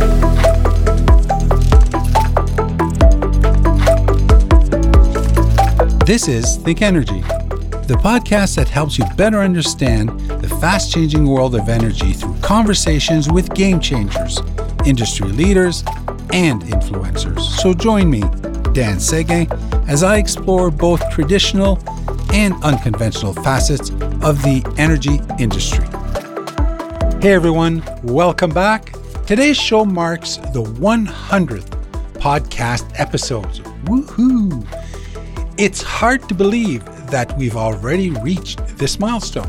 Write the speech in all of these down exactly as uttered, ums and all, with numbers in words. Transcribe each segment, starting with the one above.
This is Think Energy, the podcast that helps you better understand the fast-changing world of energy through conversations with game changers, industry leaders, and influencers. So join me, Dan Sege, as I explore both traditional and unconventional facets of the energy industry. Hey everyone, welcome back. Today's show marks the one hundredth podcast episode. Woohoo! It's hard to believe that we've already reached this milestone.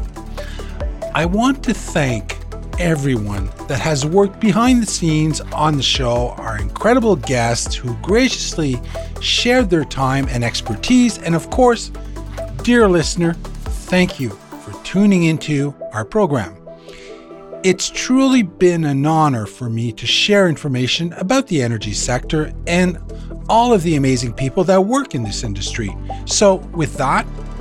I want to thank everyone that has worked behind the scenes on the show, our incredible guests who graciously shared their time and expertise, and of course, dear listener, thank you for tuning into our program. It's truly been an honor for me to share information about the energy sector and all of the amazing people that work in this industry. So with that,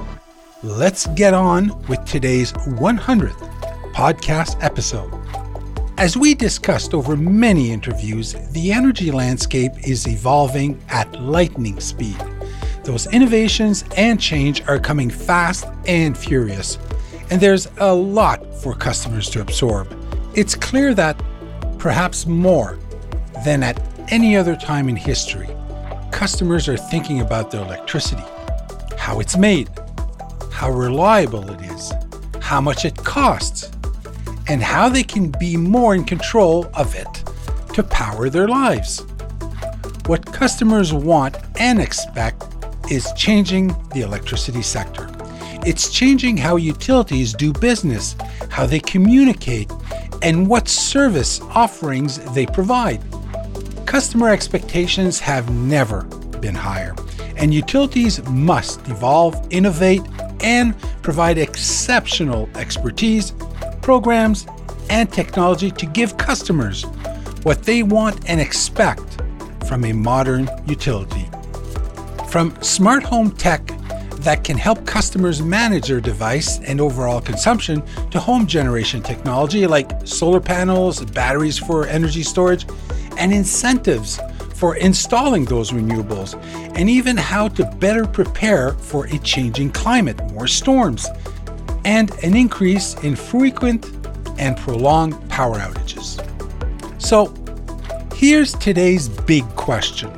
let's get on with today's one hundredth podcast episode. As we discussed over many interviews, the energy landscape is evolving at lightning speed. Those innovations and change are coming fast and furious, and there's a lot for customers to absorb. It's clear that, perhaps more than at any other time in history, customers are thinking about their electricity, how it's made, how reliable it is, how much it costs, and how they can be more in control of it to power their lives. What customers want and expect is changing the electricity sector. It's changing how utilities do business, how they communicate, and what service offerings they provide. Customer expectations have never been higher, and utilities must evolve, innovate, and provide exceptional expertise, programs, and technology to give customers what they want and expect from a modern utility. From smart home tech that can help customers manage their device and overall consumption to home generation technology like solar panels, batteries for energy storage, and incentives for installing those renewables, and even how to better prepare for a changing climate, more storms, and an increase in frequent and prolonged power outages. So here's today's big question.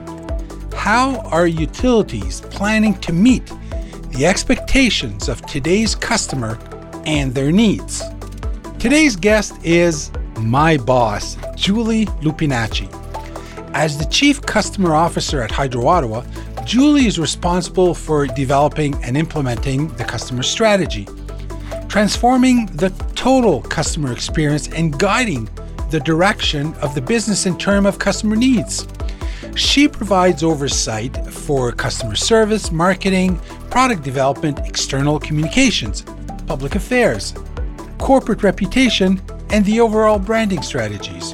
How are utilities planning to meet the expectations of today's customer and their needs? Today's guest is my boss, Julie Lupinacci. As the Chief Customer Officer at Hydro Ottawa, Julie is responsible for developing and implementing the customer strategy, transforming the total customer experience, and guiding the direction of the business in terms of customer needs. She provides oversight for customer service, marketing, product development, external communications, public affairs, corporate reputation, and the overall branding strategies.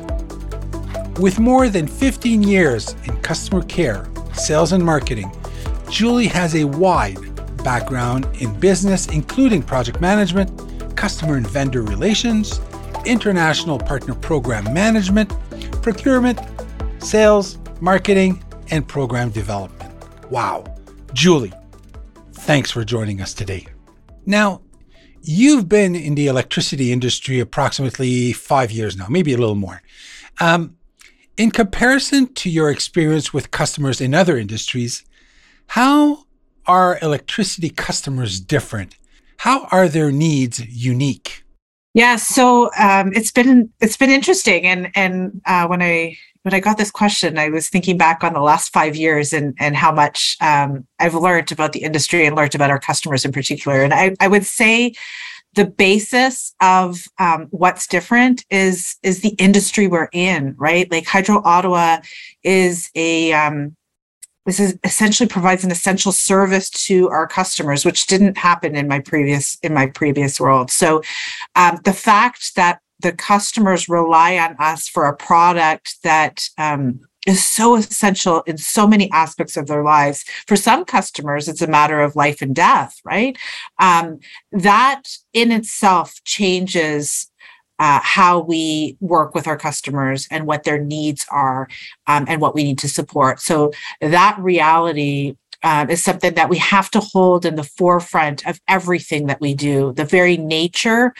With more than fifteen years in customer care, sales, and marketing, Julie has a wide background in business, including project management, customer and vendor relations, international partner program management, procurement, sales, marketing, and program development. Wow. Julie, thanks for joining us today. Now, you've been in the electricity industry approximately five years now, maybe a little more. Um, in comparison to your experience with customers in other industries, how are electricity customers different? How are their needs unique? Yeah, so um, it's been it's been interesting, and and uh, when I when I got this question, I was thinking back on the last five years and and how much um, I've learned about the industry and learned about our customers in particular. And I, I would say the basis of um, what's different is is the industry we're in, right? Like Hydro Ottawa is a um, this is essentially provides an essential service to our customers, which didn't happen in my previous in my previous world. So um, the fact that the customers rely on us for a product that um, is so essential in so many aspects of their lives. For some customers, it's a matter of life and death, right? Um, that in itself changes uh, how we work with our customers and what their needs are, um, and what we need to support. So that reality uh, is something that we have to hold in the forefront of everything that we do. The very nature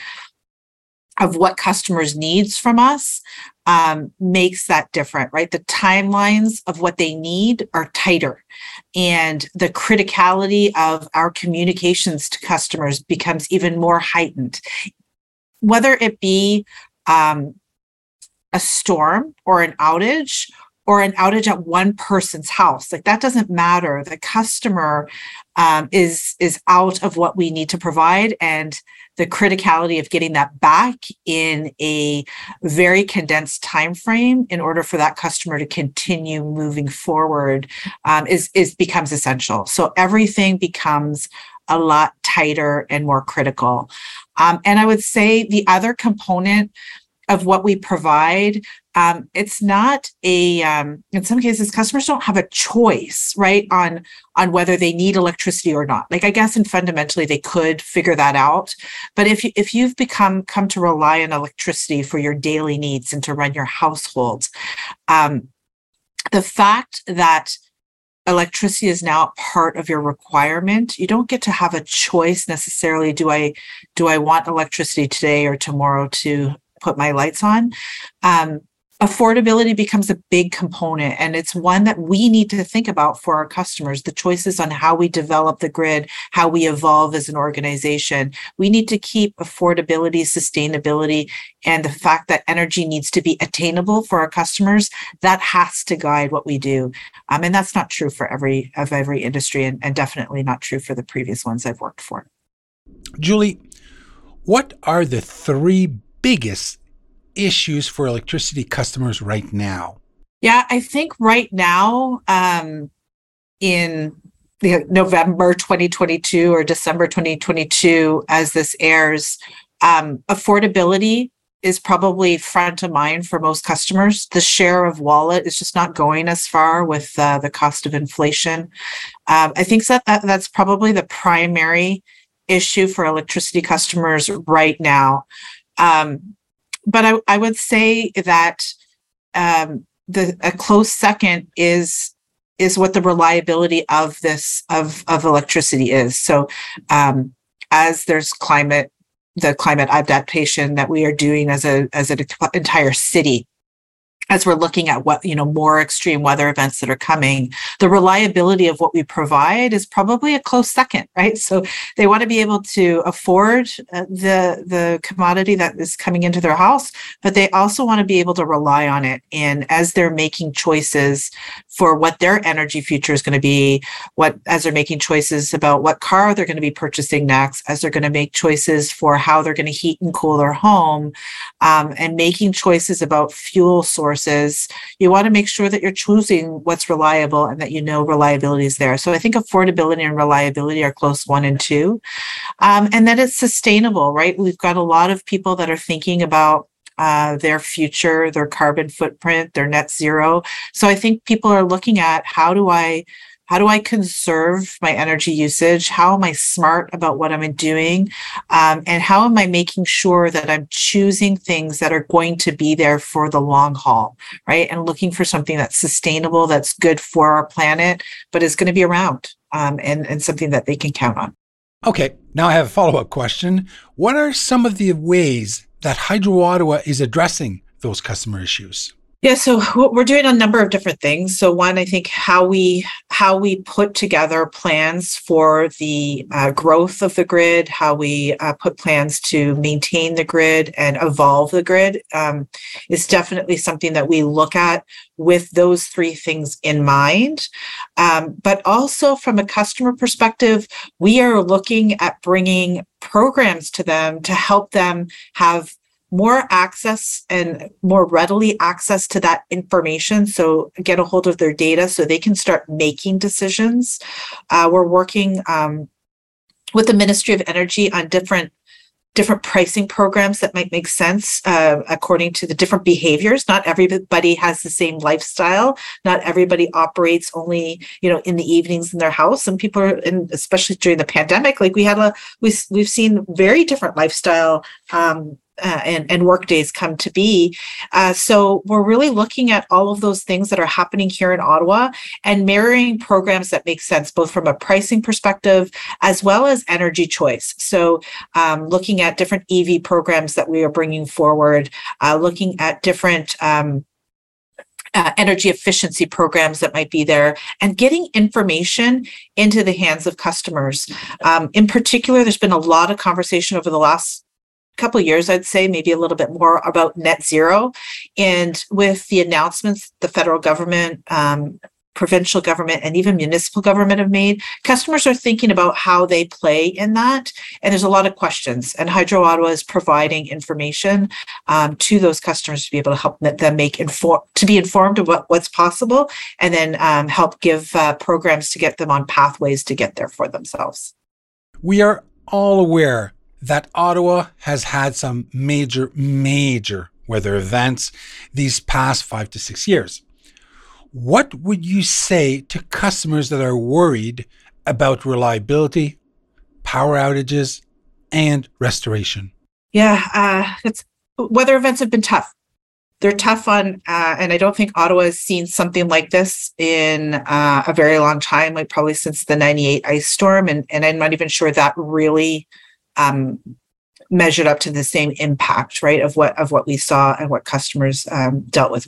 of what customers needs from us um, makes that different, right? The timelines of what they need are tighter, and the criticality of our communications to customers becomes even more heightened. Whether it be um, a storm or an outage, or an outage at one person's house, like that doesn't matter. The customer um, is is out of what we need to provide, and the criticality of getting that back in a very condensed time frame in order for that customer to continue moving forward um, is is becomes essential. So everything becomes a lot tighter and more critical. Um, and I would say the other component of what we provide, um, it's not a, um, in some cases, customers don't have a choice, right, on, on whether they need electricity or not. Like, I guess, and fundamentally, they could figure that out. But if, you, if you've become, come to rely on electricity for your daily needs and to run your household, um, the fact that electricity is now part of your requirement, you don't get to have a choice necessarily. Do I, do I want electricity today or tomorrow to put my lights on? Um, affordability becomes a big component, and it's one that we need to think about for our customers. The choices on how we develop the grid, how we evolve as an organization. We need to keep affordability, sustainability, and the fact that energy needs to be attainable for our customers. That has to guide what we do. Um, and that's not true for every of every industry, and, and definitely not true for the previous ones I've worked for. Julie, what are the three biggest issues for electricity customers right now? Yeah, I think right now, um, in the November twenty twenty-two or December twenty twenty-two, as this airs, um, affordability is probably front of mind for most customers. The share of wallet is just not going as far with uh, the cost of inflation. Um, I think that, that that's probably the primary issue for electricity customers right now. Um, but I, I would say that um, the a close second is is what the reliability of this of of electricity is. So um, as there's climate, the climate adaptation that we are doing as a as an entire city, as we're looking at what, you know, more extreme weather events that are coming, the reliability of what we provide is probably a close second, right? So they want to be able to afford uh, the the commodity that is coming into their house, but they also want to be able to rely on it. And as they're making choices for what their energy future is going to be, what as they're making choices about what car they're going to be purchasing next, as they're going to make choices for how they're going to heat and cool their home, um, and making choices about fuel sources, you want to make sure that you're choosing what's reliable and that you know reliability is there. So I think affordability and reliability are close one and two. Um, and that it's sustainable, right? We've got a lot of people that are thinking about uh, their future, their carbon footprint, their net zero. So I think people are looking at how do I How do I conserve my energy usage? How am I smart about what I'm doing? Um, and how am I making sure that I'm choosing things that are going to be there for the long haul, right? And looking for something that's sustainable, that's good for our planet, but is going to be around, um, and, and something that they can count on. Okay, now I have a follow-up question. What are some of the ways that Hydro Ottawa is addressing those customer issues? Yeah, so we're doing a number of different things. So one, I think how we how we put together plans for the uh, growth of the grid, how we uh, put plans to maintain the grid and evolve the grid um, is definitely something that we look at with those three things in mind. Um, but also from a customer perspective, we are looking at bringing programs to them to help them have more access and more readily access to that information. So get a hold of their data so they can start making decisions. Uh, we're working um, with the Ministry of Energy on different different pricing programs that might make sense uh, according to the different behaviors. Not everybody has the same lifestyle. Not everybody operates only, you know, in the evenings in their house. Some people are, and especially during the pandemic, like we had a, we, we've seen very different lifestyle um, Uh, and, and work days come to be. Uh, so we're really looking at all of those things that are happening here in Ottawa and marrying programs that make sense, both from a pricing perspective as well as energy choice. So um, looking at different E V programs that we are bringing forward, uh, looking at different um, Uh, energy efficiency programs that might be there, and getting information into the hands of customers. Um, in particular, there's been a lot of conversation over the last couple of years, I'd say, maybe a little bit more, about net zero. And with the announcements the federal government, um, provincial government, and even municipal government have made, customers are thinking about how they play in that. And there's a lot of questions. And Hydro Ottawa is providing information um, to those customers to be able to help them make inform to be informed of what, what's possible, and then um, help give uh, programs to get them on pathways to get there for themselves. We are all aware that Ottawa has had some major, major weather events these past five to six years. What would you say to customers that are worried about reliability, power outages, and restoration? Yeah, uh, it's weather events have been tough. They're tough on, uh, and I don't think Ottawa has seen something like this in uh, a very long time, like probably since the ninety-eight ice storm. And, and I'm not even sure that really um, measured up to the same impact, right, of what of what we saw and what customers um, dealt with.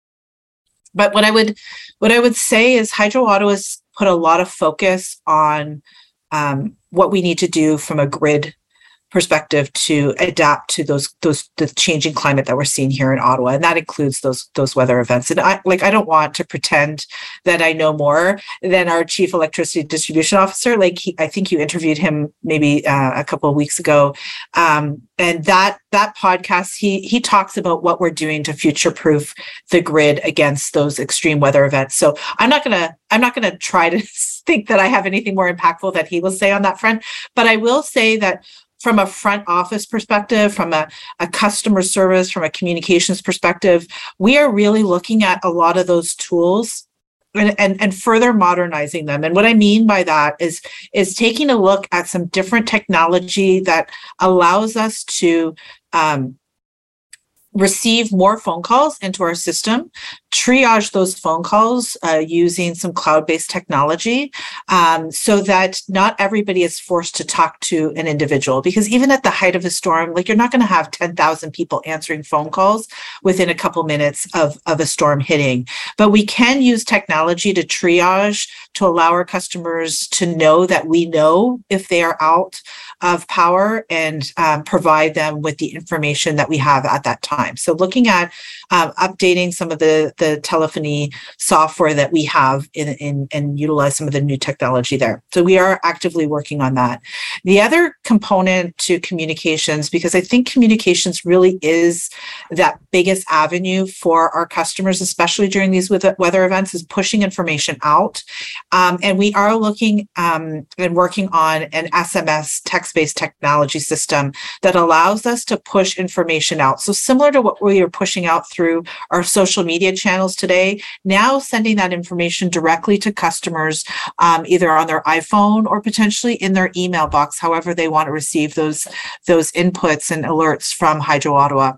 But what I would what I would say is Hydro Ottawa's put a lot of focus on um, what we need to do from a grid perspective to adapt to those those the changing climate that we're seeing here in Ottawa, and that includes those those weather events. And I like I don't want to pretend that I know more than our chief electricity distribution officer. Like he, I think you interviewed him maybe uh, a couple of weeks ago, um, and that that podcast he he talks about what we're doing to future proof the grid against those extreme weather events. So I'm not gonna I'm not gonna try to think that I have anything more impactful that he will say on that front, but I will say that from a front office perspective, from a, a customer service, from a communications perspective, we are really looking at a lot of those tools and, and, and further modernizing them. And what I mean by that is, is taking a look at some different technology that allows us to um, receive more phone calls into our system, triage those phone calls uh, using some cloud-based technology, um, so that not everybody is forced to talk to an individual. Because even at the height of a storm, like you're not going to have ten thousand people answering phone calls within a couple minutes of, of a storm hitting. But we can use technology to triage, to allow our customers to know that we know if they are out of power, and um, provide them with the information that we have at that time. So looking at um, updating some of the, the telephony software that we have in, in and utilize some of the new technology there. So we are actively working on that. The other component to communications, because I think communications really is that biggest avenue for our customers, especially during these weather events, is pushing information out. Um, and we are looking um, and working on an S M S text-based technology system that allows us to push information out. So similar to what we are pushing out through our social media channels today, now sending that information directly to customers, um, either on their iPhone or potentially in their email box, however they want to receive those, those inputs and alerts from Hydro Ottawa.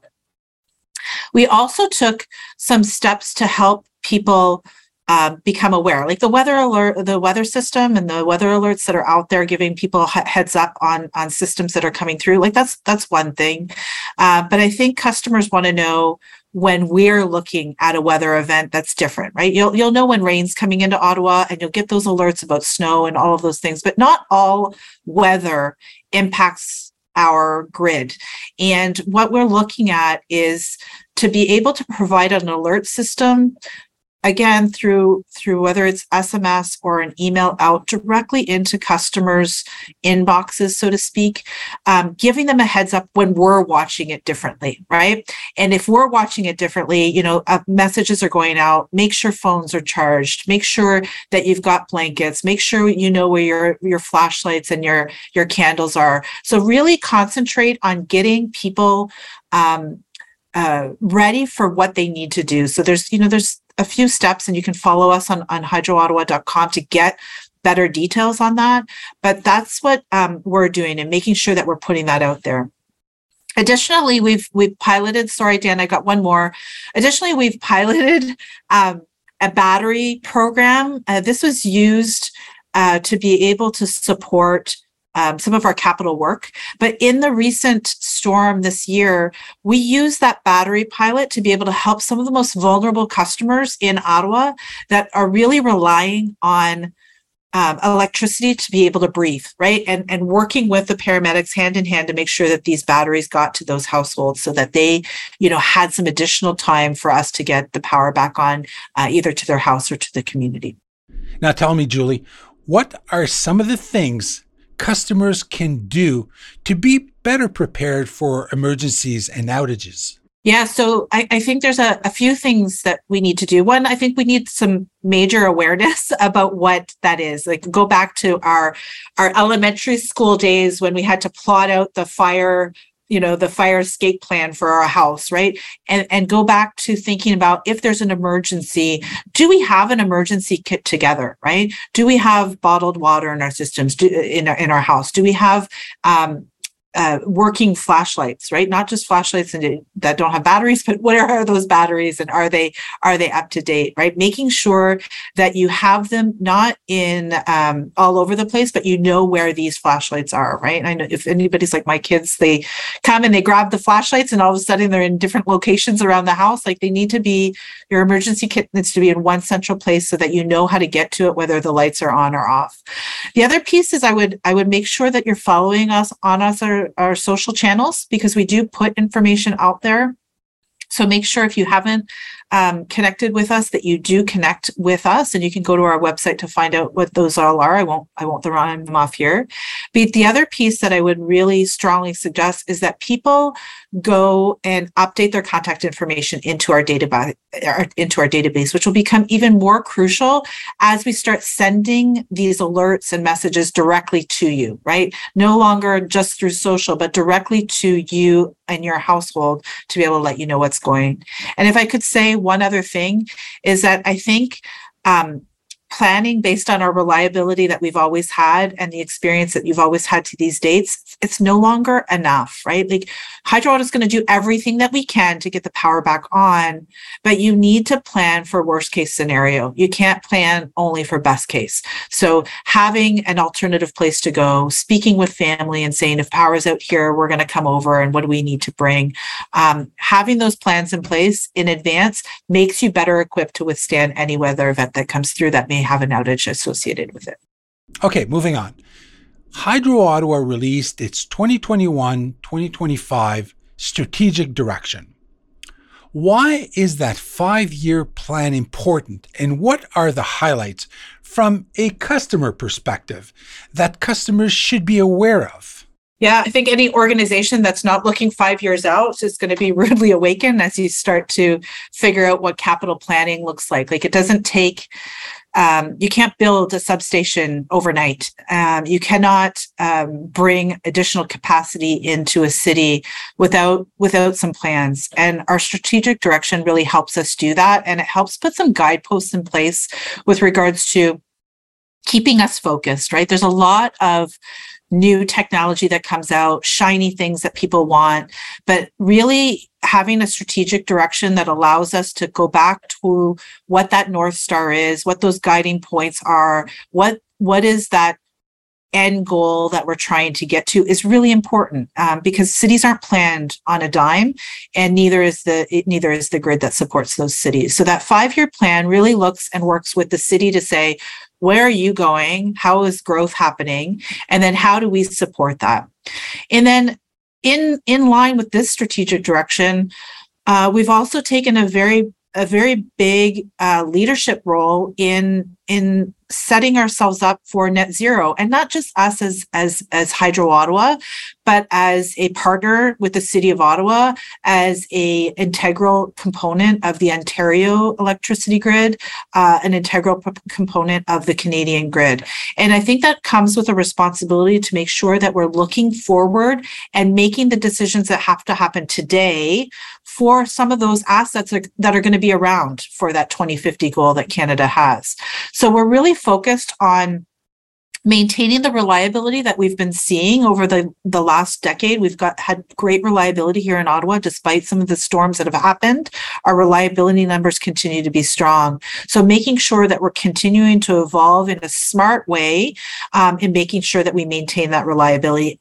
We also took some steps to help people Uh, become aware, like the weather alert, the weather system and the weather alerts that are out there giving people heads up on, on systems that are coming through. Like that's, that's one thing. Uh, but I think customers want to know when we're looking at a weather event that's different, right? You'll, you'll know when rain's coming into Ottawa, and you'll get those alerts about snow and all of those things, but not all weather impacts our grid. And what we're looking at is to be able to provide an alert system, again, through through whether it's S M S or an email out directly into customers' inboxes, so to speak, um, giving them a heads up when we're watching it differently, right? And if we're watching it differently, you know, uh, messages are going out, make sure phones are charged, make sure that you've got blankets, make sure you know where your, your flashlights and your, your candles are. So really concentrate on getting people um, uh, ready for what they need to do. So there's, you know, there's a few steps, and you can follow us on, on hydro ottawa dot com to get better details on that. But that's what um, we're doing, and making sure that we're putting that out there. Additionally, we've we've piloted, sorry, Dan, I got one more. Additionally, we've piloted um, a battery program. Uh, this was used uh, to be able to support um, some of our capital work. But in the recent storm this year, we used that battery pilot to be able to help some of the most vulnerable customers in Ottawa that are really relying on Um, electricity to be able to breathe, right? And and working with the paramedics hand in hand to make sure that these batteries got to those households so that they, you know, had some additional time for us to get the power back on, uh, either to their house or to the community. Now tell me, Julie, what are some of the things customers can do to be better prepared for emergencies and outages? Yeah, so I, I think there's a, a few things that we need to do. One, I think we need some major awareness about what that is. Like go back to our our elementary school days when we had to plot out the fire, you know, the fire escape plan for our house, right? And and go back to thinking about if there's an emergency, do we have an emergency kit together, right? Do we have bottled water in our systems, do, in our, in our house? Do we have um, Uh, working flashlights, right? Not just flashlights in, that don't have batteries, but what are those batteries and are they are they up to date, right? Making sure that you have them not in um, all over the place, but you know where these flashlights are, right? I know if anybody's like my kids, they come and they grab the flashlights and all of a sudden they're in different locations around the house. Like they need to be, your emergency kit needs to be in one central place so that you know how to get to it, whether the lights are on or off. The other piece is I would I would make sure that you're following us on us or our social channels because we do put information out there. So make sure if you haven't um, connected with us that you do connect with us, and you can go to our website to find out what those all are. I won't I won't run them off here. But the other piece that I would really strongly suggest is that people go and update their contact information into our database, into our database, which will become even more crucial as we start sending these alerts and messages directly to you, right? No longer just through social, but directly to you and your household to be able to let you know what's going. And if I could say one other thing is that I think um, planning based on our reliability that we've always had and the experience that you've always had to these dates, it's no longer enough, right? Like Hydro Ottawa is going to do everything that we can to get the power back on, but you need to plan for worst case scenario. You can't plan only for best case. So having an alternative place to go, speaking with family and saying, if power's out here, we're going to come over and what do we need to bring? Um, having those plans in place in advance makes you better equipped to withstand any weather event that comes through that may have an outage associated with it. Okay, moving on. Hydro Ottawa released its twenty twenty-one twenty twenty-five strategic direction. Why is that five-year plan important, and what are the highlights from a customer perspective that customers should be aware of? Yeah, I think any organization that's not looking five years out is going to be rudely awakened as you start to figure out what capital planning looks like. Like it doesn't take Um, you can't build a substation overnight. Um, you cannot um, bring additional capacity into a city without without some plans. And our strategic direction really helps us do that. And it helps put some guideposts in place with regards to keeping us focused, right? There's a lot of new technology that comes out, shiny things that people want, but really having a strategic direction that allows us to go back to what that North Star is, what those guiding points are, what what is that end goal that we're trying to get to is really important um, because cities aren't planned on a dime, and neither is the it, neither is the grid that supports those cities. So that five-year plan really looks and works with the city to say, where are you going? How is growth happening? And then how do we support that? And then in in line with this strategic direction, uh, we've also taken a very a very big uh, leadership role in in setting ourselves up for net zero, and not just us as as as Hydro Ottawa, but as a partner with the City of Ottawa, as a integral component of the Ontario electricity grid, uh, an integral p- component of the Canadian grid. And I think that comes with a responsibility to make sure that we're looking forward and making the decisions that have to happen today for some of those assets that are going to be around for that twenty fifty goal that Canada has. So we're really focused on maintaining the reliability that we've been seeing over the, the last decade. We've got had great reliability here in Ottawa, despite some of the storms that have happened. Our reliability numbers continue to be strong. So making sure that we're continuing to evolve in a smart way, um, and making sure that we maintain that reliability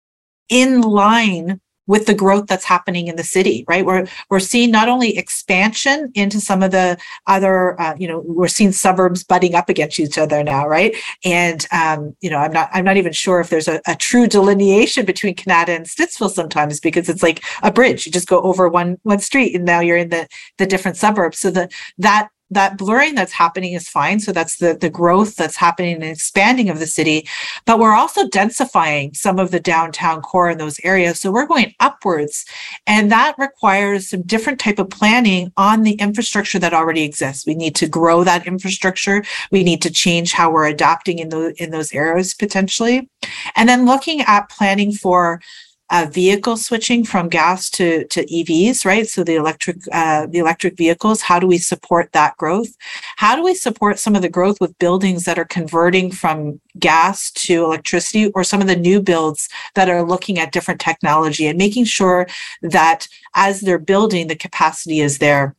in line with the growth that's happening in the city, right? We're we're seeing not only expansion into some of the other, uh, you know, we're seeing suburbs butting up against each other now, right? And um, you know, I'm not I'm not even sure if there's a, a true delineation between Kanata and Stittsville sometimes, because it's like a bridge. You just go over one one street and now you're in the the different suburbs. So the that that blurring that's happening is fine. So that's the, the growth that's happening and expanding of the city. But we're also densifying some of the downtown core in those areas. So we're going upwards. And that requires some different type of planning on the infrastructure that already exists. We need to grow that infrastructure. We need to change how we're adapting in, the, in those areas potentially. And then looking at planning for Uh, vehicle switching from gas to, to E Vs, right? So the electric uh, the electric vehicles, how do we support that growth? How do we support some of the growth with buildings that are converting from gas to electricity, or some of the new builds that are looking at different technology and making sure that as they're building, the capacity is there.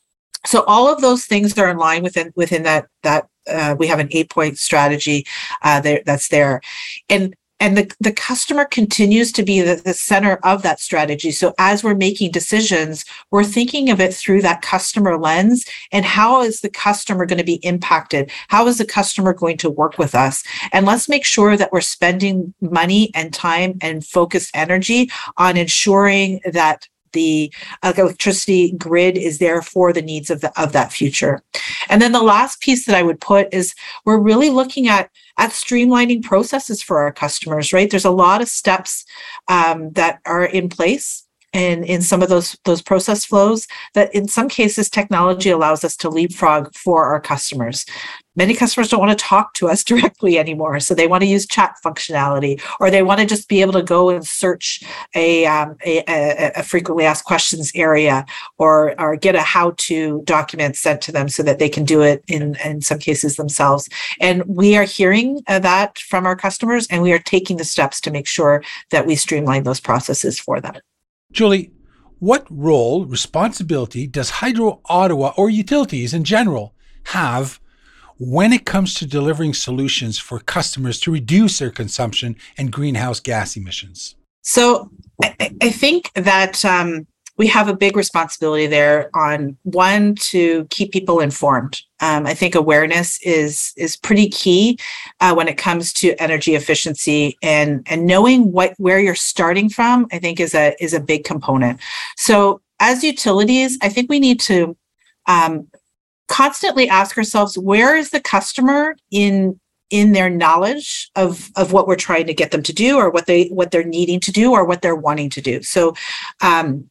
So all of those things are in line within within that that uh, we have an eight point strategy uh, there that's there, and And the, the customer continues to be the, the center of that strategy. So as we're making decisions, we're thinking of it through that customer lens, and how is the customer going to be impacted? How is the customer going to work with us? And let's make sure that we're spending money and time and focused energy on ensuring that the electricity grid is there for the needs of the of that future. And then the last piece that I would put is we're really looking at at streamlining processes for our customers, right? There's a lot of steps um, that are in place in, in some of those, those process flows that in some cases technology allows us to leapfrog for our customers. Many customers don't want to talk to us directly anymore, so they want to use chat functionality, or they want to just be able to go and search a, um, a, a, a frequently asked questions area, or, or get a how-to document sent to them so that they can do it in, in some cases themselves. And we are hearing uh, that from our customers, and we are taking the steps to make sure that we streamline those processes for them. Julie, what role, responsibility does Hydro Ottawa or utilities in general have when it comes to delivering solutions for customers to reduce their consumption and greenhouse gas emissions? So I, I think that um, we have a big responsibility there on, one, to keep people informed. Um, I think awareness is is pretty key uh, when it comes to energy efficiency, and and knowing what where you're starting from, I think is a is a big component. So as utilities, I think we need to um, constantly ask ourselves, where is the customer in in their knowledge of of what we're trying to get them to do, or what they what they're needing to do, or what they're wanting to do. So um,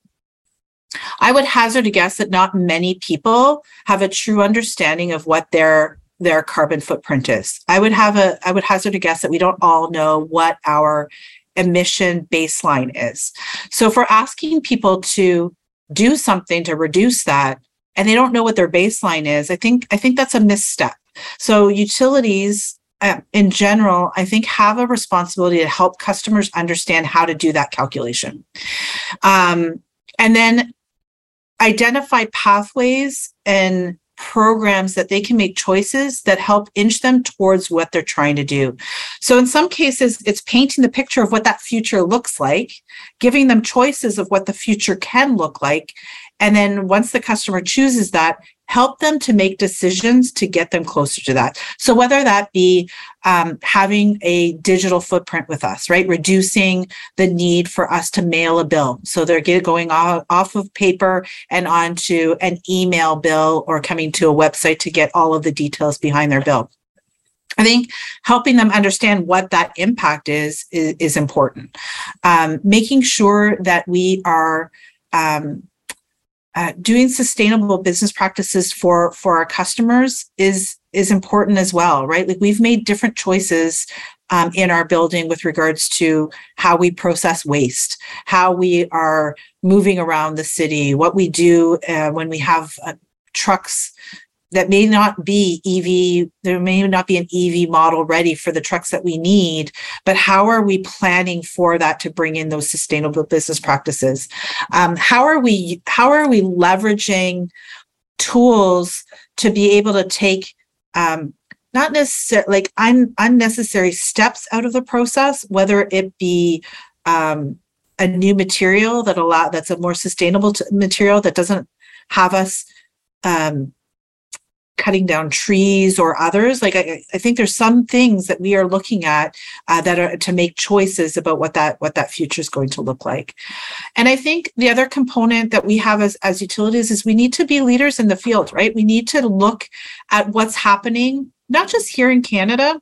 I would hazard a guess that not many people have a true understanding of what their their carbon footprint is. I would have a I would hazard a guess that we don't all know what our emission baseline is. So if we're asking people to do something to reduce that, and they don't know what their baseline is, I think I think that's a misstep. So utilities uh, in general, I think, have a responsibility to help customers understand how to do that calculation. Um, and then identify pathways and programs that they can make choices that help inch them towards what they're trying to do. So in some cases, it's painting the picture of what that future looks like, giving them choices of what the future can look like. And then once the customer chooses that, help them to make decisions to get them closer to that. So whether that be um, having a digital footprint with us, right? Reducing the need for us to mail a bill. So they're get, going off, off of paper and onto an email bill, or coming to a website to get all of the details behind their bill. I think helping them understand what that impact is, is, is important. Um, making sure that we are um, Uh, doing sustainable business practices for for our customers is is important as well, right? Like, we've made different choices um, in our building with regards to how we process waste, how we are moving around the city, what we do uh, when we have uh, trucks that may not be E V, there may not be an E V model ready for the trucks that we need, but how are we planning for that to bring in those sustainable business practices? Um, how are we, how are we leveraging tools to be able to take um, not necessarily like un- unnecessary steps out of the process, whether it be um, a new material that allow that's a more sustainable t- material that doesn't have us um, cutting down trees or others. Like I, I think there's some things that we are looking at uh, that are to make choices about what that what that future is going to look like. And I think the other component that we have as, as utilities is we need to be leaders in the field, right? We need to look at what's happening, not just here in Canada,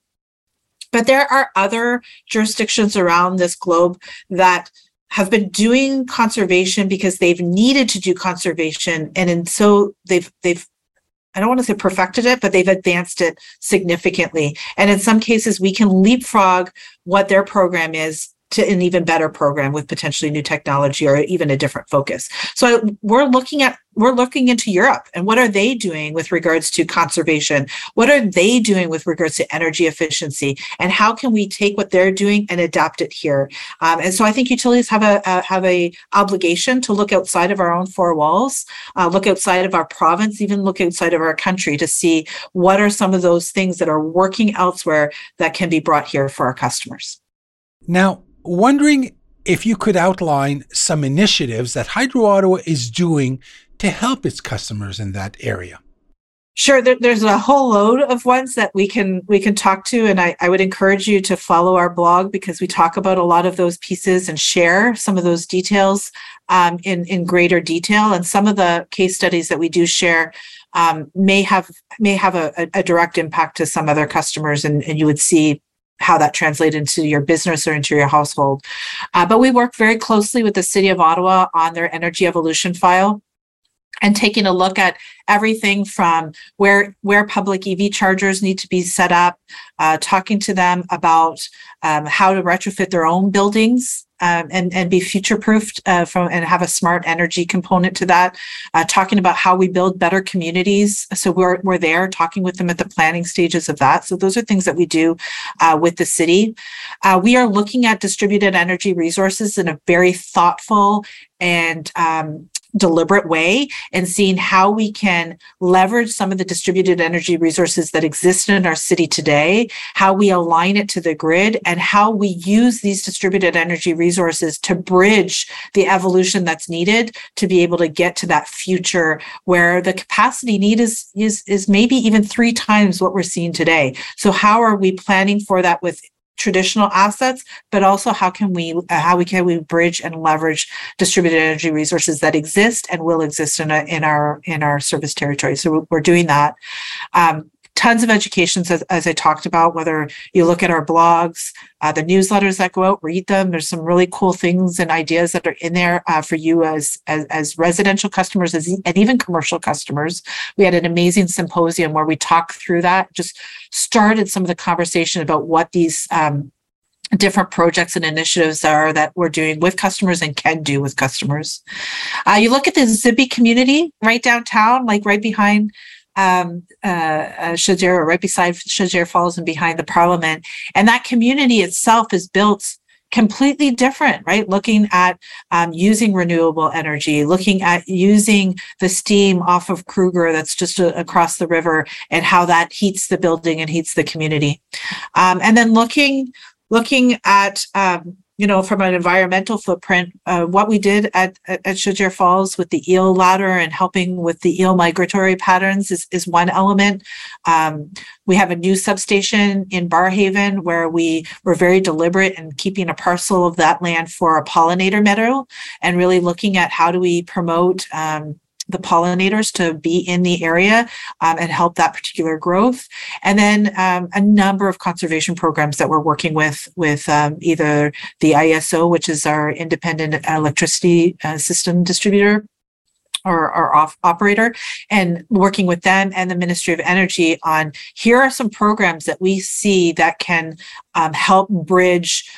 but there are other jurisdictions around this globe that have been doing conservation because they've needed to do conservation. And in so they've they've I don't want to say perfected it, but they've advanced it significantly. And in some cases, we can leapfrog what their program is to an even better program with potentially new technology or even a different focus. So we're looking at, we're looking into Europe and what are they doing with regards to conservation? What are they doing with regards to energy efficiency? And how can we take what they're doing and adapt it here? Um, and so I think utilities have a, a have a obligation to look outside of our own four walls, uh, look outside of our province, even look outside of our country to see what are some of those things that are working elsewhere that can be brought here for our customers. Now, wondering if you could outline some initiatives that Hydro Ottawa is doing to help its customers in that area. Sure, there, there's a whole load of ones that we can we can talk to, and I, I would encourage you to follow our blog because we talk about a lot of those pieces and share some of those details um, in in greater detail. And some of the case studies that we do share um, may have may have a, a direct impact to some other customers, and, and you would see how that translates into your business or into your household. Uh, but we work very closely with the City of Ottawa on their energy evolution file and taking a look at everything from where where public E V chargers need to be set up, uh, talking to them about um, how to retrofit their own buildings um, and, and be future-proofed uh, from and have a smart energy component to that, uh, talking about how we build better communities. So we're, we're there talking with them at the planning stages of that. So those are things that we do uh, with the city. Uh, we are looking at distributed energy resources in a very thoughtful and um, deliberate way and seeing how we can leverage some of the distributed energy resources that exist in our city today, how we align it to the grid, and how we use these distributed energy resources to bridge the evolution that's needed to be able to get to that future where the capacity need is, is, is maybe even three times what we're seeing today. So how are we planning for that with traditional assets, but also how can we uh, how we can we bridge and leverage distributed energy resources that exist and will exist in a, in our in our service territory. So we're doing that. Um, tons of educations, as, as I talked about, whether you look at our blogs, uh, the newsletters that go out, read them. There's some really cool things and ideas that are in there uh, for you as, as, as residential customers as, and even commercial customers. We had an amazing symposium where we talked through that, just started some of the conversation about what these um, different projects and initiatives are that we're doing with customers and can do with customers. Uh, you look at the Zibi community right downtown, like right behind um uh, uh Chaudière, right beside Chaudière Falls and behind the Parliament, and that community itself is built completely different, right? Looking at um, using renewable energy, looking at using the steam off of Kruger that's just a, across the river and how that heats the building and heats the community, um, and then looking looking at um, you know, from an environmental footprint, uh, what we did at, at, at Chaudière Falls with the eel ladder and helping with the eel migratory patterns is, is one element. Um, we have a new substation in Barrhaven where we were very deliberate in keeping a parcel of that land for a pollinator meadow and really looking at how do we promote um, the pollinators to be in the area um, and help that particular growth. And then um, a number of conservation programs that we're working with, with um, either the I S O, which is our independent electricity uh, system distributor, or, or off operator, and working with them and the Ministry of Energy on here are some programs that we see that can um, help bridge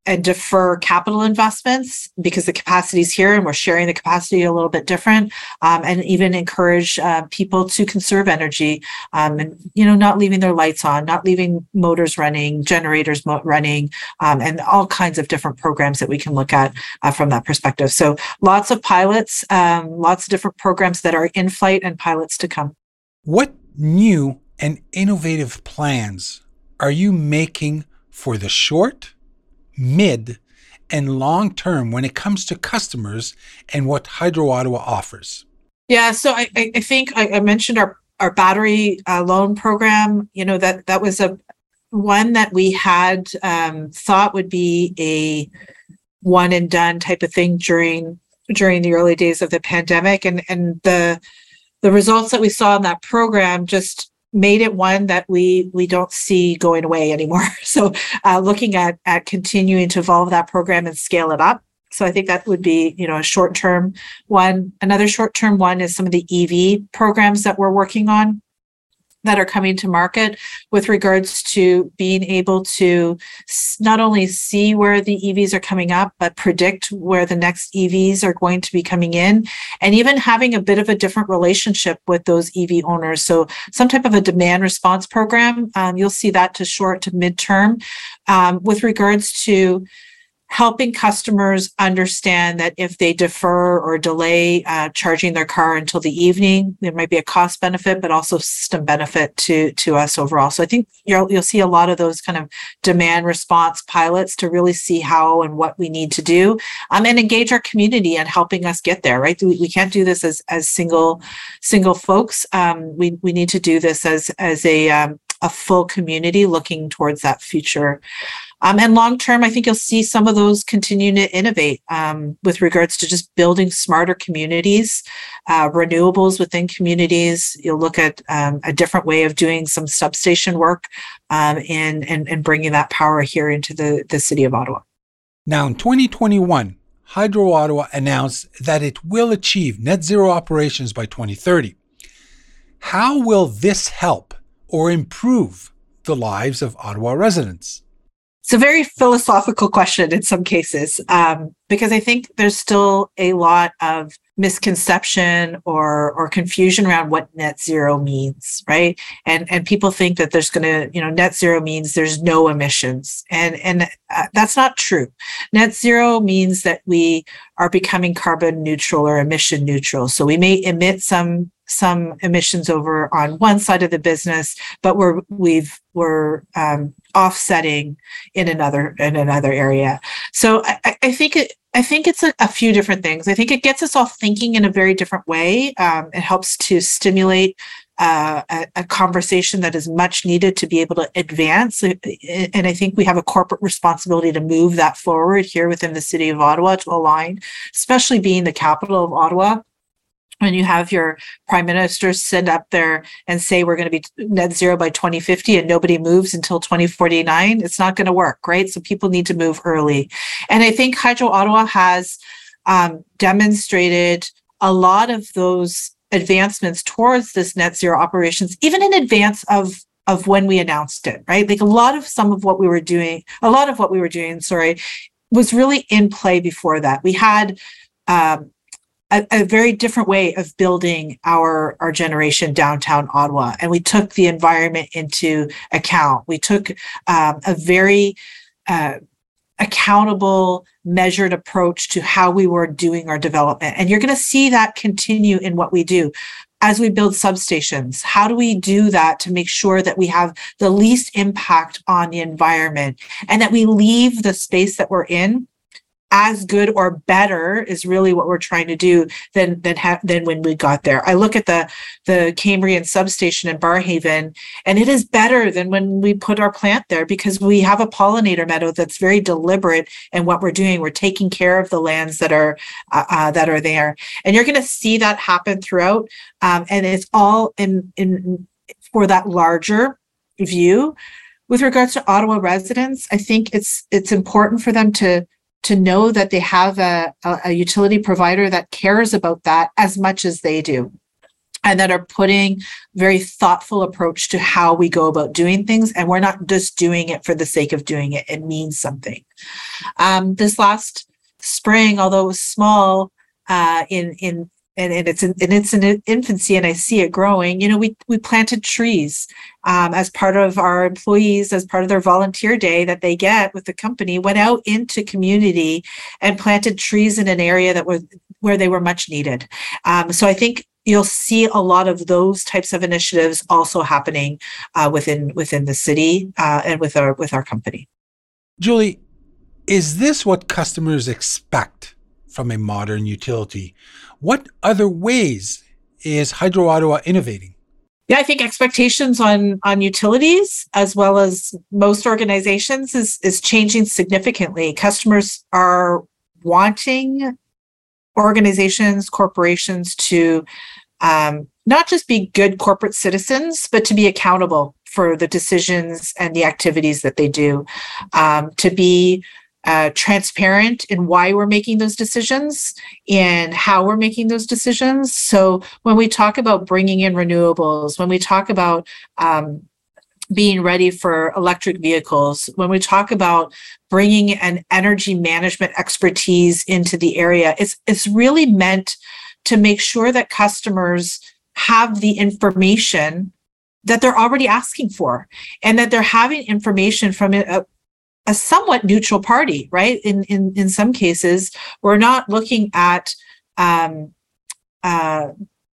and defer capital investments because the capacity is here and we're sharing the capacity a little bit different, um, and even encourage uh, people to conserve energy, um, and, you know, not leaving their lights on, not leaving motors running, generators mo- running, um, and all kinds of different programs that we can look at uh, from that perspective. So lots of pilots, um, lots of different programs that are in flight and pilots to come. What new and innovative plans are you making for the short, mid, and long term when it comes to customers and what Hydro Ottawa offers? Yeah, so I, I think I, I mentioned our our battery uh, loan program. You know, that that was a one that we had um, thought would be a one and done type of thing during during the early days of the pandemic, and and the the results that we saw in that program just made it one that we we don't see going away anymore. So uh, looking at at continuing to evolve that program and scale it up. So I think that would be, you know, a short-term one. Another short-term one is some of the E V programs that we're working on that are coming to market with regards to being able to not only see where the E Vs are coming up, but predict where the next E Vs are going to be coming in, and even having a bit of a different relationship with those E V owners. So some type of a demand response program, um, you'll see that to short to midterm, um, with regards to helping customers understand that if they defer or delay uh, charging their car until the evening, there might be a cost benefit, but also system benefit to to us overall. So I think you'll you'll see a lot of those kind of demand response pilots to really see how and what we need to do, um, and engage our community and helping us get there. Right, we, we can't do this as as single single folks. Um, we we need to do this as as a um, a full community looking towards that future. Um, and long term, I think you'll see some of those continue to innovate um, with regards to just building smarter communities, uh, renewables within communities. You'll look at um, a different way of doing some substation work, um, and, and, and bringing that power here into the, the city of Ottawa. Now, in twenty twenty-one, Hydro Ottawa announced that it will achieve net zero operations by twenty thirty. How will this help or improve the lives of Ottawa residents? It's a very philosophical question in some cases, um, because I think there's still a lot of misconception or or confusion around what net zero means, right? And and people think that there's going to, you know, net zero means there's no emissions, and and uh, that's not true. Net zero means that we are becoming carbon neutral or emission neutral. So we may emit some some emissions over on one side of the business, but we're we've we're um, offsetting in another in another area. So I, I think it I think it's a, a few different things. I think it gets us all thinking in a very different way. Um, it helps to stimulate uh, a, a conversation that is much needed to be able to advance. And I think we have a corporate responsibility to move that forward here within the city of Ottawa to align, especially being the capital of Ottawa. When you have your prime minister sit up there and say we're going to be net zero by twenty fifty and nobody moves until twenty forty-nine, it's not going to work, right? So people need to move early. And I think Hydro Ottawa has um, demonstrated a lot of those advancements towards this net zero operations, even in advance of of when we announced it, right? Like a lot of some of what we were doing, a lot of what we were doing, sorry, was really in play before that. We had um, A, a very different way of building our, our generation downtown Ottawa. And we took the environment into account. We took um, a very uh, accountable, measured approach to how we were doing our development. And you're going to see that continue in what we do. As we build substations, how do we do that to make sure that we have the least impact on the environment and that we leave the space that we're in as good or better is really what we're trying to do than than ha- than when we got there. I look at the the Cambrian substation in Barrhaven, and it is better than when we put our plant there because we have a pollinator meadow that's very deliberate in what we're doing. We're taking care of the lands that are uh, uh, that are there, and you're going to see that happen throughout. Um, and it's all in in for that larger view. With regards to Ottawa residents, I think it's it's important for them to. to know that they have a, a, a utility provider that cares about that as much as they do. and that are putting very thoughtful approach to how we go about doing things. And we're not just doing it for the sake of doing it. It means something. Um, this last spring, although it was small, uh, in, in, and, and it's in, and it's in infancy, and I see it growing. You know, we we planted trees um, as part of our employees, as part of their volunteer day that they get with the company. Went out into community and planted trees in an area that was where they were much needed. Um, so I think you'll see a lot of those types of initiatives also happening uh, within within the city uh, and with our with our company. Julie, is this what customers expect from a modern utility? What other ways is Hydro Ottawa innovating? Yeah, I think expectations on on utilities, as well as most organizations, is is changing significantly. Customers are wanting organizations, corporations to um, not just be good corporate citizens, but to be accountable for the decisions and the activities that they do, um, to be uh, transparent in why we're making those decisions and how we're making those decisions. So when we talk about bringing in renewables, when we talk about um, being ready for electric vehicles, when we talk about bringing an energy management expertise into the area, it's it's really meant to make sure that customers have the information that they're already asking for, and that they're having information from a, a somewhat neutral party, right? In in in some cases, we're not looking at um, uh,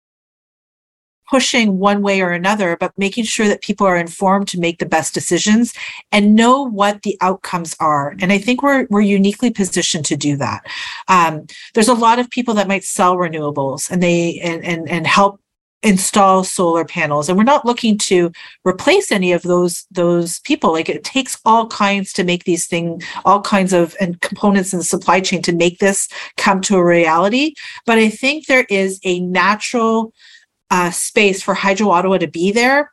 pushing one way or another, but making sure that people are informed to make the best decisions and know what the outcomes are. And I think we're we're uniquely positioned to do that. Um, there's a lot of people that might sell renewables and they and and and help install solar panels, and we're not looking to replace any of those those people. Like, it takes all kinds to make these things, all kinds of and components in the supply chain to make this come to a reality. But I think there is a natural Uh, space for Hydro Ottawa to be there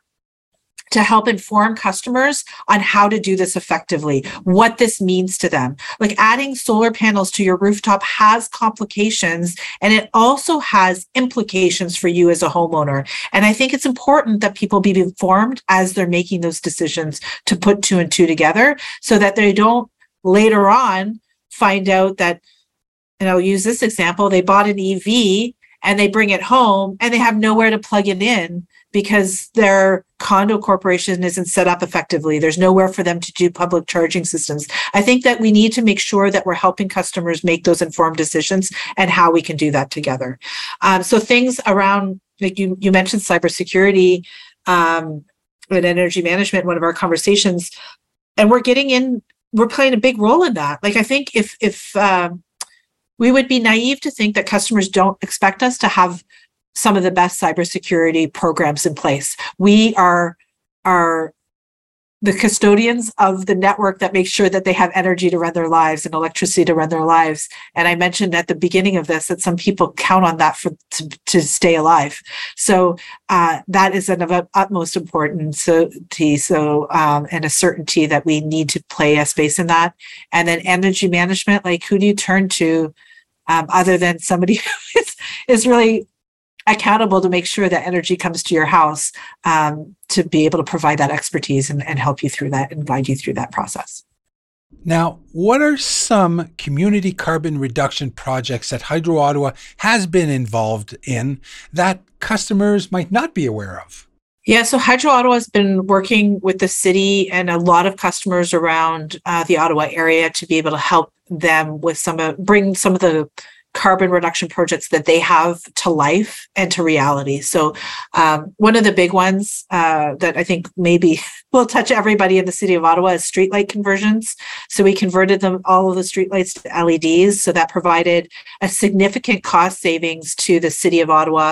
to help inform customers on how to do this effectively, what this means to them. Like, adding solar panels to your rooftop has complications, and it also has implications for you as a homeowner. And I think it's important that people be informed as they're making those decisions to put two and two together, so that they don't later on find out that, and I'll use this example, they bought an E V and they bring it home and they have nowhere to plug it in because their condo corporation isn't set up effectively. There's nowhere for them to do public charging systems. I think that we need to make sure that we're helping customers make those informed decisions and how we can do that together. Um, so things around, like you, you mentioned cybersecurity um, and energy management, one of our conversations, and we're getting in, we're playing a big role in that. Like, I think if, if, um, we would be naive to think that customers don't expect us to have some of the best cybersecurity programs in place. We are, are the custodians of the network that makes sure that they have energy to run their lives and electricity to run their lives. And I mentioned at the beginning of this that some people count on that for to, to stay alive. So uh, that is an of utmost importance. So, so um, and a certainty that we need to play a space in that. And then energy management, like, who do you turn to Um, other than somebody who is, is really accountable to make sure that energy comes to your house, um, to be able to provide that expertise and, and help you through that and guide you through that process. Now, what are some community carbon reduction projects that Hydro Ottawa has been involved in that customers might not be aware of? Yeah, so Hydro Ottawa has been working with the city and a lot of customers around uh, the Ottawa area to be able to help them with some of, bring some of the carbon reduction projects that they have to life and to reality. So um, one of the big ones uh, that I think maybe will touch everybody in the city of Ottawa is streetlight conversions. So we converted them, all of the streetlights, to L E Ds. So that provided a significant cost savings to the city of Ottawa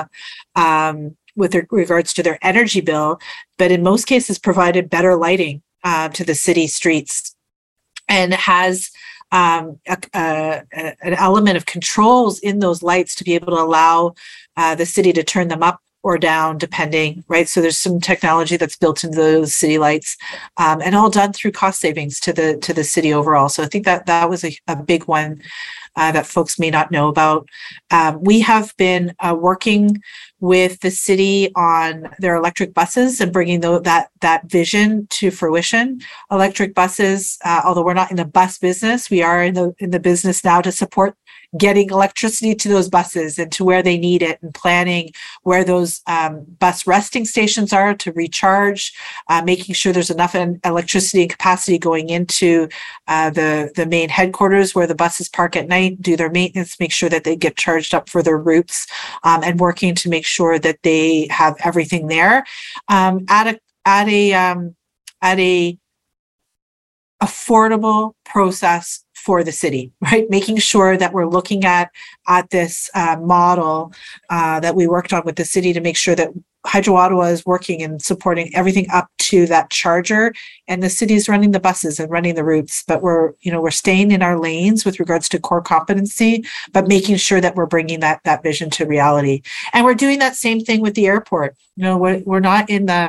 um, with regards to their energy bill, but in most cases provided better lighting uh, to the city streets, and has um, a, a, an element of controls in those lights to be able to allow uh, the city to turn them up or down, depending, right? So there's some technology that's built into those city lights, um, and all done through cost savings to the to the city overall. So I think that that was a, a big one uh, that folks may not know about. Um, we have been uh, working with the city on their electric buses and bringing the, that that vision to fruition. Electric buses, uh, although we're not in the bus business, we are in the in the business now to support getting electricity to those buses and to where they need it, and planning where those um, bus resting stations are to recharge, uh, making sure there's enough electricity and capacity going into uh, the, the main headquarters where the buses park at night, do their maintenance, make sure that they get charged up for their routes, um, and working to make sure that they have everything there um, at a at a um, at a affordable process for the city, right? Making sure that we're looking at at this uh, model uh, that we worked on with the city to make sure that Hydro Ottawa is working and supporting everything up to that charger, and the city is running the buses and running the routes. But we're, you know, we're staying in our lanes with regards to core competency, but making sure that we're bringing that that vision to reality. And we're doing that same thing with the airport. You know, we're we're not in the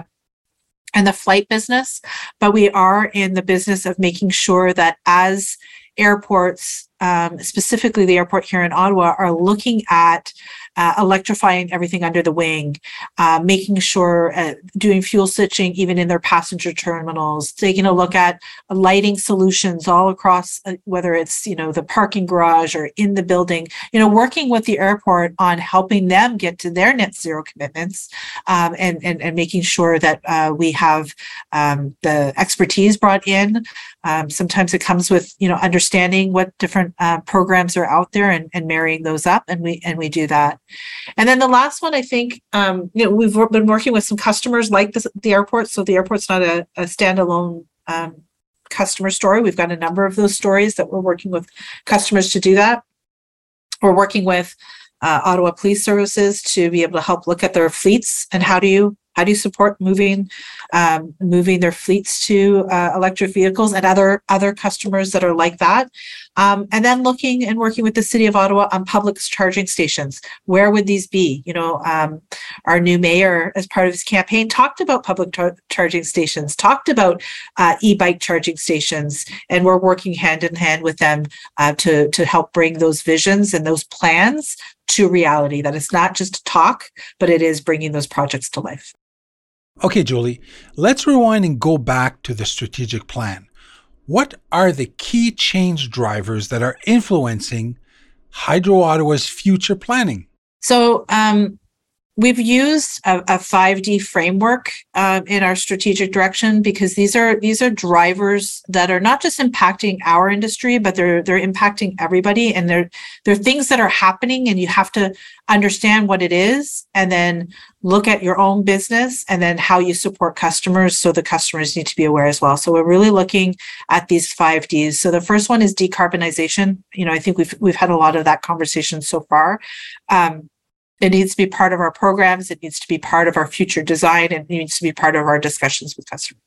in the flight business, but we are in the business of making sure that as airports, um, specifically the airport here in Ottawa, are looking at uh, electrifying everything under the wing, uh, making sure uh, doing fuel switching even in their passenger terminals, taking a look at lighting solutions all across, uh, whether it's, you know, the parking garage or in the building, you know, working with the airport on helping them get to their net zero commitments, um, and, and, and making sure that uh, we have um, the expertise brought in. Um, sometimes it comes with, you know, understanding what different uh, programs are out there and, and marrying those up, and we and we do that. And then the last one, I think, um, you know, we've been working with some customers like this, the airport. So the airport's not a, a standalone um, customer story. We've got a number of those stories that we're working with customers to do that. We're working with uh, Ottawa Police Services to be able to help look at their fleets and how do you How do you support moving um, moving their fleets to uh, electric vehicles, and other other customers that are like that? Um, and then looking and working with the City of Ottawa on public charging stations. Where would these be? You know, um, our new mayor, as part of his campaign, talked about public tar- charging stations, talked about uh, e-bike charging stations, and we're working hand in hand with them uh, to to help bring those visions and those plans to reality. That it's not just talk, but it is bringing those projects to life. Okay, Julie, let's rewind and go back to the strategic plan. What are the key change drivers that are influencing Hydro Ottawa's future planning? So um, we've used a, a five D framework um, in our strategic direction, because these are these are drivers that are not just impacting our industry, but they're they're impacting everybody, and they're they're things that are happening, and you have to understand what it is, and then look at your own business, and then how you support customers. So the customers need to be aware as well. So we're really looking at these five Ds. So the first one is decarbonization. You know, I think we've we've had a lot of that conversation so far. Um, It needs to be part of our programs. It needs to be part of our future design. It needs to be part of our discussions with customers.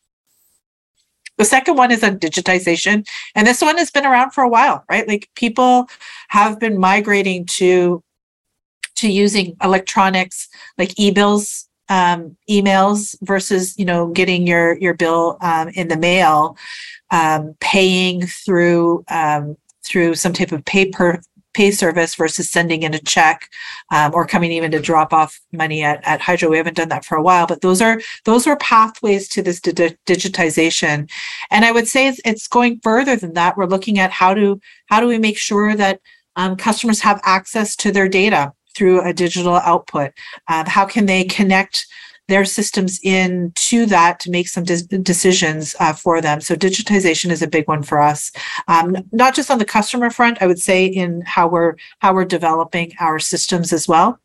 The second one is on digitization. And this one has been around for a while, right? Like, people have been migrating to, to using electronics, like e-bills, um, emails, versus, you know, getting your, your bill um, in the mail, um, paying through, um, through some type of paper pay service versus sending in a check, um, or coming even to drop off money at, at Hydro. We haven't done that for a while, but those are those are pathways to this di- digitization. And I would say it's, it's going further than that. We're looking at how do how do we make sure that um, customers have access to their data through a digital output? Um, how can they connect their systems in to that to make some de- decisions uh, for them? So digitization is a big one for us, um, not just on the customer front, I would say in how we're how we're developing our systems as well.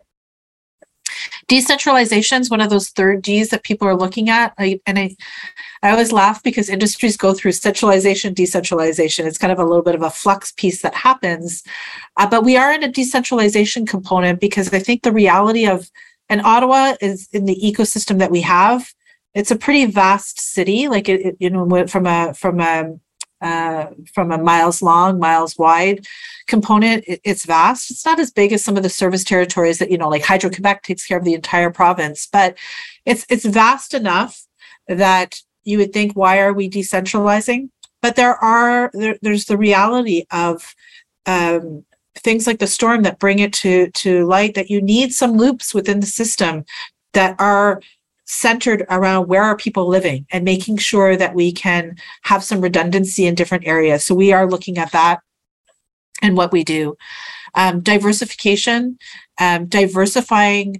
Decentralization is one of those third Ds that people are looking at. I, and I, I always laugh because industries go through centralization, decentralization. It's kind of a little bit of a flux piece that happens. Uh, but we are in a decentralization component, because I think the reality of And Ottawa is, in the ecosystem that we have, it's a pretty vast city. Like, it, it, you know, from a from a uh, from a miles long, miles wide component. It, it's vast. It's not as big as some of the service territories that, you know, like Hydro-Quebec takes care of the entire province, but it's it's vast enough that you would think, why are we decentralizing? But there are there, there's the reality of um, things like the storm that bring it to to light, that you need some loops within the system that are centered around where are people living and making sure that we can have some redundancy in different areas. So we are looking at that and what we do. Um, diversification, um, diversifying.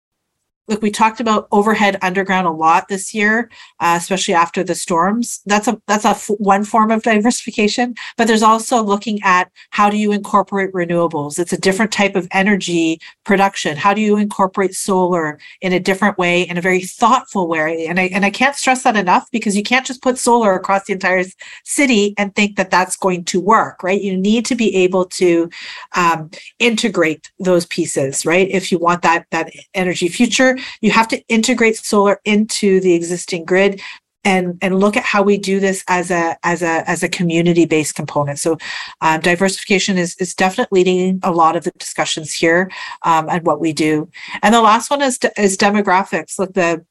Look, we talked about overhead underground a lot this year, uh, especially after the storms. That's a that's a f- one form of diversification, but there's also looking at how do you incorporate renewables. It's a different type of energy production. How do you incorporate solar in a different way, in a very thoughtful way? And I and I can't stress that enough, because you can't just put solar across the entire city and think that that's going to work, right? You need to be able to um, integrate those pieces, right? If you want that that energy future, you have to integrate solar into the existing grid and and look at how we do this as a as a as a community-based component. So um, diversification is is definitely leading a lot of the discussions here um, and what we do. And the last one is is demographics. Look, the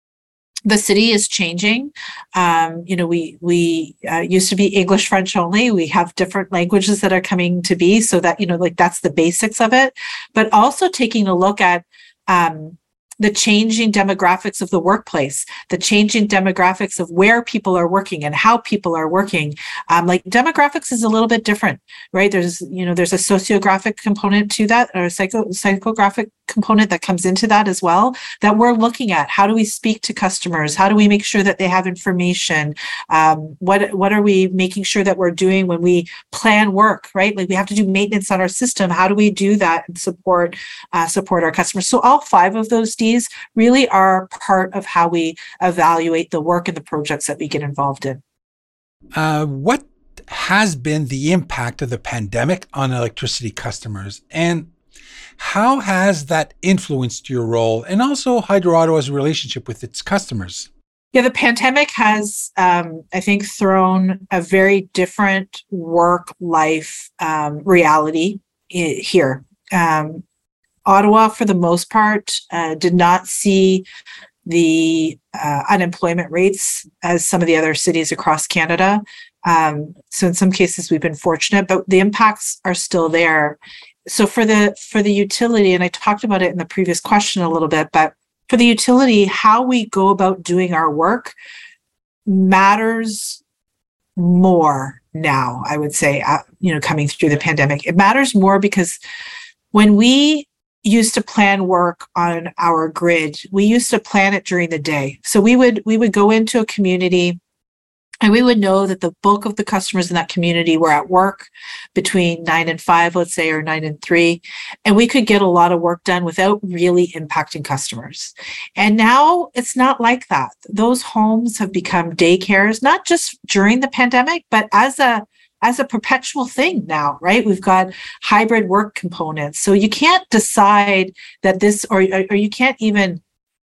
the city is changing. Um, you know, we we uh, used to be English, French only. We have different languages that are coming to be, so that, you know, like that's the basics of it. But also taking a look at um, the changing demographics of the workplace, the changing demographics of where people are working and how people are working. Um, like demographics is a little bit different, right? There's, you know, there's a sociographic component to that, or a psycho psychographic component that comes into that as well, that we're looking at. How do we speak to customers? How do we make sure that they have information? Um, what, what are we making sure that we're doing when we plan work, right? Like we have to do maintenance on our system. How do we do that and support, uh, support our customers? So all five of those Ds really are part of how we evaluate the work and the projects that we get involved in. Uh, what has been the impact of the pandemic on electricity customers, and how has that influenced your role and also Hydro Ottawa's relationship with its customers? Yeah, the pandemic has, um, I think, thrown a very different work-life um, reality I- here. Um, Ottawa, for the most part, uh, did not see the uh, unemployment rates as some of the other cities across Canada. Um, so in some cases, we've been fortunate, but the impacts are still there. So for the for the utility, and I talked about it in the previous question a little bit, but for the utility, how we go about doing our work matters more now, I would say, uh, you know, coming through the pandemic. It matters more because when we used to plan work on our grid, we used to plan it during the day. So we would we would go into a community and we would know that the bulk of the customers in that community were at work between nine and five, let's say, or nine and three. And we could get a lot of work done without really impacting customers. And now it's not like that. Those homes have become daycares, not just during the pandemic, but as a as a perpetual thing now, right? We've got hybrid work components. So you can't decide that this, or, or you can't even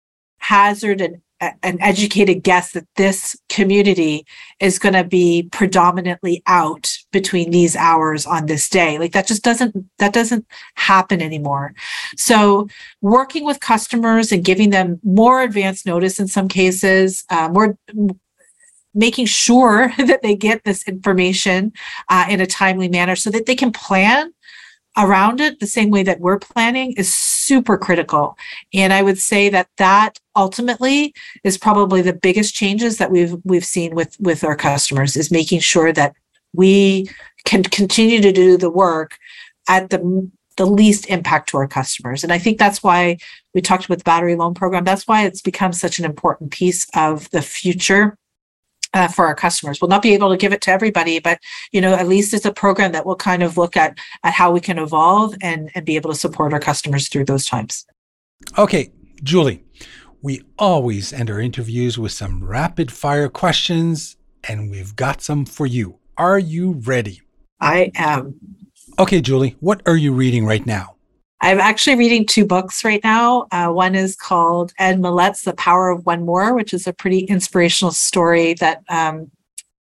hazard an an educated guess that this community is going to be predominantly out between these hours on this day. Like that just doesn't, that doesn't happen anymore. So working with customers and giving them more advance notice in some cases, uh, more making sure that they get this information uh, in a timely manner so that they can plan around it the same way that we're planning is super critical. And I would say that that ultimately is probably the biggest changes that we've we've seen with with our customers, is making sure that we can continue to do the work at the the least impact to our customers. And I think that's why we talked about the battery loan program. That's why it's become such an important piece of the future Uh, for our customers. We'll not be able to give it to everybody, but you know, at least it's a program that will kind of look at at how we can evolve and, and be able to support our customers through those times. Okay, Julie, we always end our interviews with some rapid fire questions, and we've got some for you. Are you ready? I am. Okay, Julie, what are you reading right now? I'm actually reading two books right now. Uh, one is called Ed Mylett, The Power of One More, which is a pretty inspirational story that um,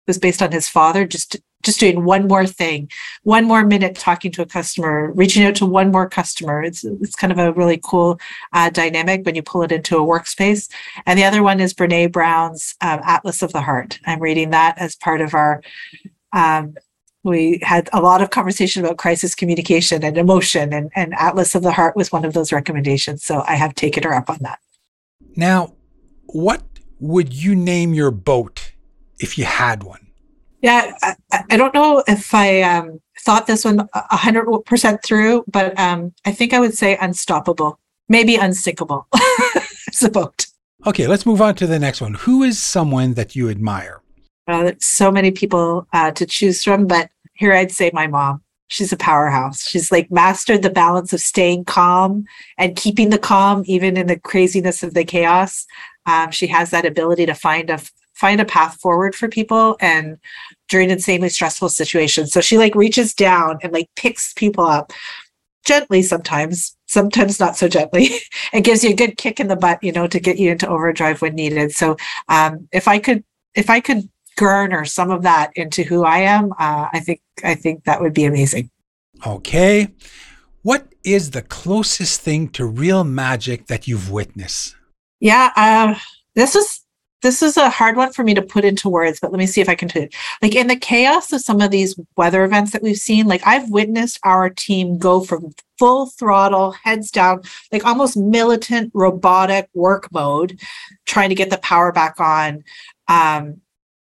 was based on his father, just just doing one more thing, one more minute talking to a customer, reaching out to one more customer. It's it's kind of a really cool uh, dynamic when you pull it into a workspace. And the other one is Brene Brown's um, Atlas of the Heart. I'm reading that as part of our um, we had a lot of conversation about crisis communication and emotion, and, and Atlas of the Heart was one of those recommendations. So I have taken her up on that. Now, what would you name your boat if you had one? Yeah, I, I don't know if I um, thought this one one hundred percent through, but um, I think I would say unstoppable, maybe unsinkable as a boat. Okay, let's move on to the next one. Who is someone that you admire? Well, there's so many people uh, to choose from, but here I'd say my mom. She's a powerhouse. She's like mastered the balance of staying calm and keeping the calm, even in the craziness of the chaos. Um, she has that ability to find a find a path forward for people and during insanely stressful situations. So she like reaches down and like picks people up gently sometimes, sometimes not so gently, and gives you a good kick in the butt, you know, to get you into overdrive when needed. So um, if I could, if I could garner some of that into who I am, uh, I think I think that would be amazing. Okay. What is the closest thing to real magic that you've witnessed? Yeah, uh, this is this is a hard one for me to put into words, but let me see if I can do it. Like in the chaos of some of these weather events that we've seen, like I've witnessed our team go from full throttle, heads down, like almost militant robotic work mode, trying to get the power back on. Um,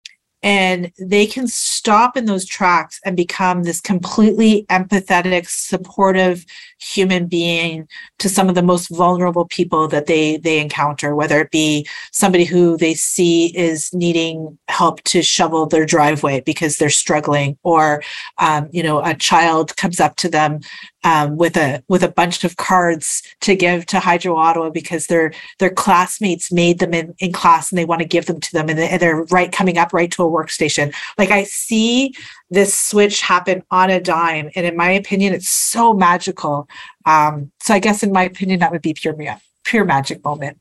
And they can stop in those tracks and become this completely empathetic, supportive human being to some of the most vulnerable people that they they encounter, whether it be somebody who they see is needing help to shovel their driveway because they're struggling, or um, you know, a child comes up to them um, with a with a bunch of cards to give to Hydro Ottawa because their their classmates made them in, in class and they want to give them to them, and, they, and they're right coming up right to a workstation. Like I see this switch happen on a dime, and in my opinion, it's so magical. Um, so I guess in my opinion, that would be pure pure magic moment.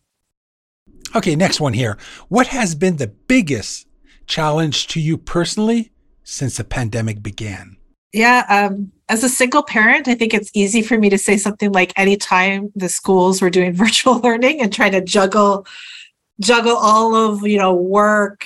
Okay, next one here. What has been the biggest challenge to you personally since the pandemic began? Yeah, um, as a single parent, I think it's easy for me to say something like anytime the schools were doing virtual learning and trying to juggle juggle all of, you know, work,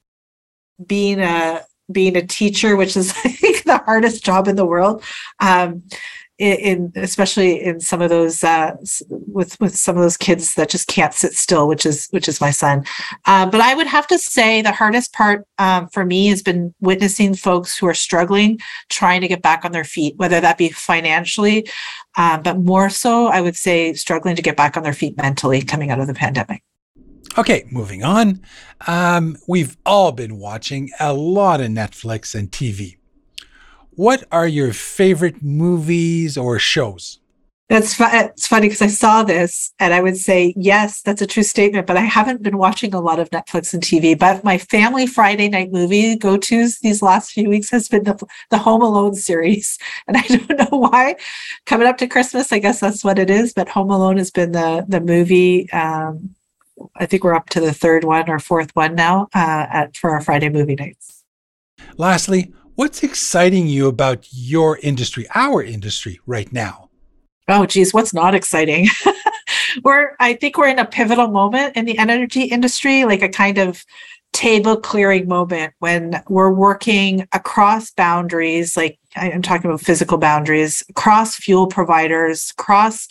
being a being a teacher, which is I think the hardest job in the world. Um, in, in especially in some of those uh, with with some of those kids that just can't sit still, which is which is my son. Uh, but I would have to say the hardest part um, for me has been witnessing folks who are struggling, trying to get back on their feet, whether that be financially, um, but more so, I would say struggling to get back on their feet mentally coming out of the pandemic. Okay, moving on. Um, we've all been watching a lot of Netflix and T V. What are your favorite movies or shows? That's fu- it's funny because I saw this and I would say, yes, that's a true statement, but I haven't been watching a lot of Netflix and T V. But my family Friday night movie go-tos these last few weeks has been the, the Home Alone series. And I don't know why. Coming up to Christmas, I guess that's what it is. But Home Alone has been the, the movie. Um, I think we're up to the third one or fourth one now uh, at for our Friday movie nights. Lastly, what's exciting you about your industry, our industry right now? Oh, geez, what's not exciting? we're, I think we're in a pivotal moment in the energy industry, like a kind of table clearing moment when we're working across boundaries, like I'm talking about physical boundaries, across fuel providers, across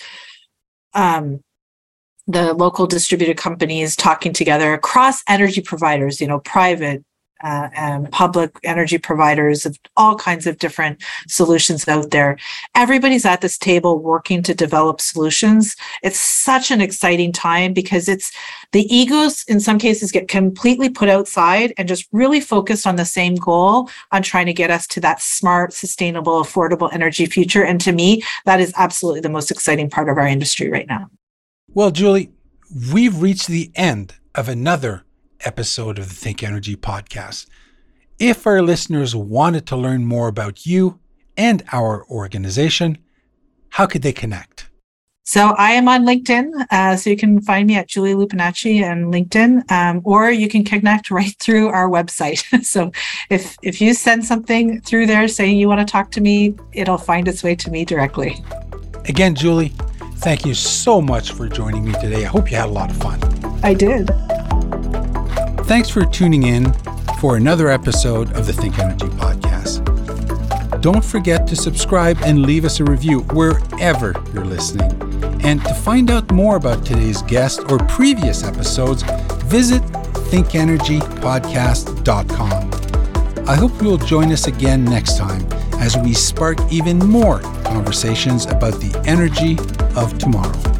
um, the local distributed companies talking together, across energy providers, you know, private, Uh, and public energy providers of all kinds of different solutions out there. Everybody's at this table working to develop solutions. It's such an exciting time because it's the egos in some cases get completely put outside and just really focused on the same goal on trying to get us to that smart, sustainable, affordable energy future. And to me, that is absolutely the most exciting part of our industry right now. Well, Julie, we've reached the end of another episode of the Think Energy podcast. If our listeners wanted to learn more about you and our organization, how could they connect? So I am on LinkedIn, uh, so you can find me at Julie Lupinacci on LinkedIn, um, or you can connect right through our website. So if if you send something through there saying you want to talk to me, it'll find its way to me directly. Again, Julie, thank you so much for joining me today. I hope you had a lot of fun. I did. Thanks for tuning in for another episode of the Think Energy podcast. Don't forget to subscribe and leave us a review wherever you're listening. And to find out more about today's guest or previous episodes, visit think energy podcast dot com. I hope you'll join us again next time as we spark even more conversations about the energy of tomorrow.